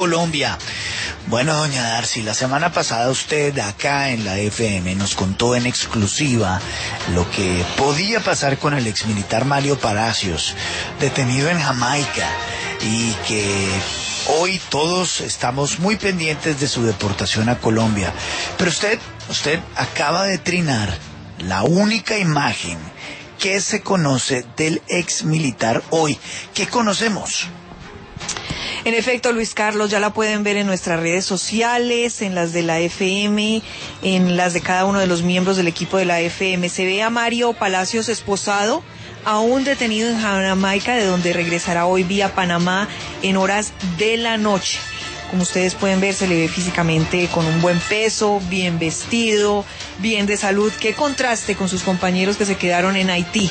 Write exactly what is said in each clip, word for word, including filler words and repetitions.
Colombia. Bueno, doña Darcy, la semana pasada usted acá en la F M nos contó en exclusiva lo que podía pasar con el exmilitar Mario Palacios, detenido en Jamaica, y que hoy todos estamos muy pendientes de su deportación a Colombia. Pero usted, usted acaba de trinar la única imagen que se conoce del exmilitar hoy. ¿Qué conocemos? En efecto, Luis Carlos, ya la pueden ver en nuestras redes sociales, en las de la F M, en las de cada uno de los miembros del equipo de la F M. Se ve a Mario Palacios esposado, aún detenido en Jamaica, de donde regresará hoy vía Panamá en horas de la noche. Como ustedes pueden ver, se le ve físicamente con un buen peso, bien vestido, bien de salud. Qué contraste con sus compañeros que se quedaron en Haití.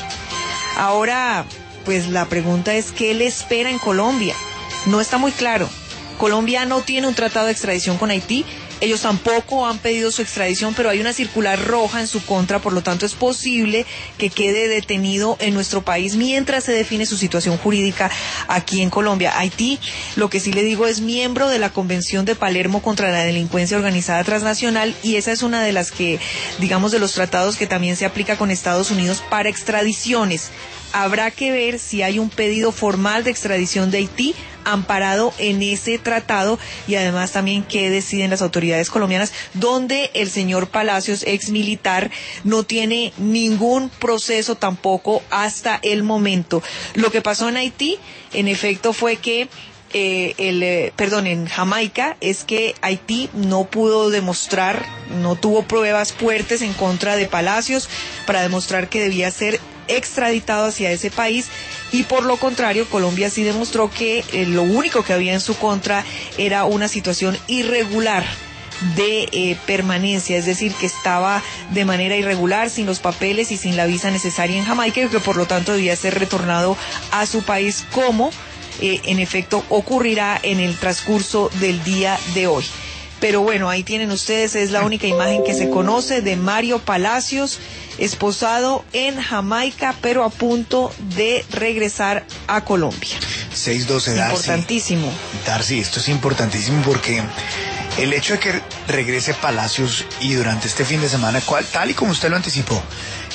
Ahora, pues la pregunta es, ¿qué le espera en Colombia? No está muy claro. Colombia no tiene un tratado de extradición con Haití. Ellos tampoco han pedido su extradición, pero hay una circular roja en su contra, por lo tanto es posible que quede detenido en nuestro país mientras se define su situación jurídica aquí en Colombia. Haití, lo que sí le digo, es miembro de la Convención de Palermo contra la Delincuencia Organizada Transnacional, y esa es una de las que, digamos, de los tratados que también se aplica con Estados Unidos para extradiciones. Habrá que ver si hay un pedido formal de extradición de Haití amparado en ese tratado, y además también qué deciden las autoridades colombianas, donde el señor Palacios, ex militar, no tiene ningún proceso tampoco hasta el momento. Lo que pasó en Haití, en efecto, fue que Eh, el, eh, perdón, en Jamaica, es que Haití no pudo demostrar, no tuvo pruebas fuertes en contra de Palacios para demostrar que debía ser extraditado hacia ese país, y por lo contrario, Colombia sí demostró que eh, lo único que había en su contra era una situación irregular de eh, permanencia, es decir, que estaba de manera irregular, sin los papeles y sin la visa necesaria en Jamaica, y que por lo tanto debía ser retornado a su país, como Eh, en efecto ocurrirá en el transcurso del día de hoy. Pero bueno, ahí tienen ustedes, es la única imagen que se conoce de Mario Palacios esposado en Jamaica, pero a punto de regresar a Colombia. seis doce, Darcy. Importantísimo. Darcy, esto es importantísimo porque el hecho de que regrese Palacios y durante este fin de semana, cual, tal y como usted lo anticipó,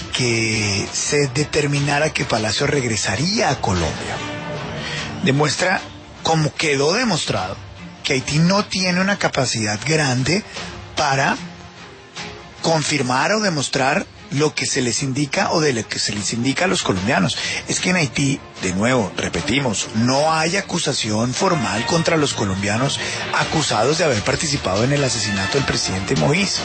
que se determinara que Palacios regresaría a Colombia, demuestra, como quedó demostrado, que Haití no tiene una capacidad grande para confirmar o demostrar lo que se les indica o de lo que se les indica a los colombianos. Es que en Haití, de nuevo, repetimos, no hay acusación formal contra los colombianos acusados de haber participado en el asesinato del presidente Moïse.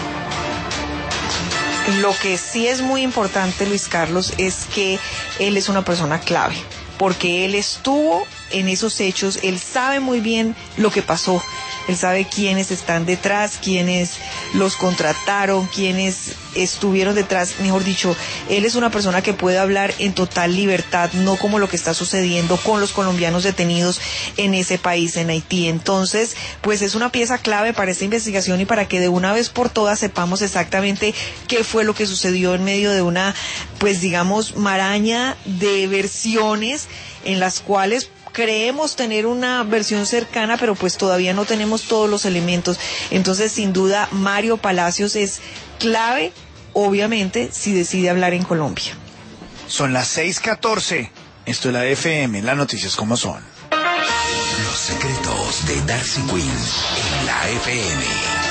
Lo que sí es muy importante, Luis Carlos, es que él es una persona clave, porque él estuvo en esos hechos, él sabe muy bien lo que pasó, él sabe quiénes están detrás, quiénes los contrataron, quiénes estuvieron detrás, mejor dicho, él es una persona que puede hablar en total libertad, no como lo que está sucediendo con los colombianos detenidos en ese país, en Haití. Entonces, pues es una pieza clave para esta investigación y para que de una vez por todas sepamos exactamente qué fue lo que sucedió en medio de una, pues digamos, maraña de versiones en las cuales creemos tener una versión cercana, pero pues todavía no tenemos todos los elementos. Entonces, sin duda, Mario Palacios es clave, obviamente, si decide hablar en Colombia. Son las seis catorce. Esto es la F M, las noticias como son. Los secretos de Darcy Quinn en la F M.